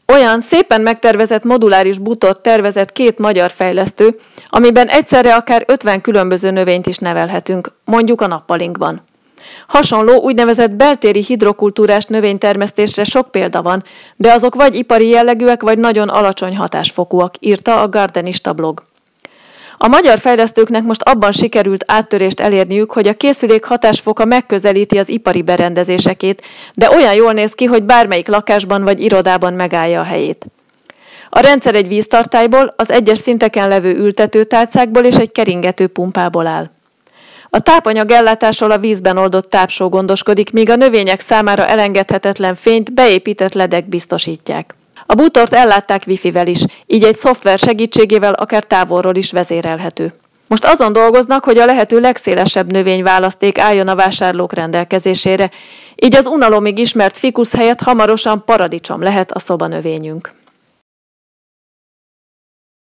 Olyan szépen megtervezett moduláris bútort tervezett 2 magyar fejlesztő, amiben egyszerre akár 50 különböző növényt is nevelhetünk, mondjuk a nappalinkban. Hasonló úgynevezett beltéri hidrokultúrás növénytermesztésre sok példa van, de azok vagy ipari jellegűek, vagy nagyon alacsony hatásfokúak, írta a Gardenista blog. A magyar fejlesztőknek most abban sikerült áttörést elérniük, hogy a készülék hatásfoka megközelíti az ipari berendezésekét, de olyan jól néz ki, hogy bármelyik lakásban vagy irodában megállja a helyét. A rendszer egy víztartályból, az egyes szinteken levő ültetőtálcákból és egy keringető pumpából áll. A tápanyag ellátásról a vízben oldott tápsó gondoskodik, míg a növények számára elengedhetetlen fényt beépített ledek biztosítják. A bútort ellátták wifi-vel is, így egy szoftver segítségével akár távolról is vezérelhető. Most azon dolgoznak, hogy a lehető legszélesebb növényválaszték álljon a vásárlók rendelkezésére, így az unalomig ismert fikusz helyett hamarosan paradicsom lehet a szobanövényünk.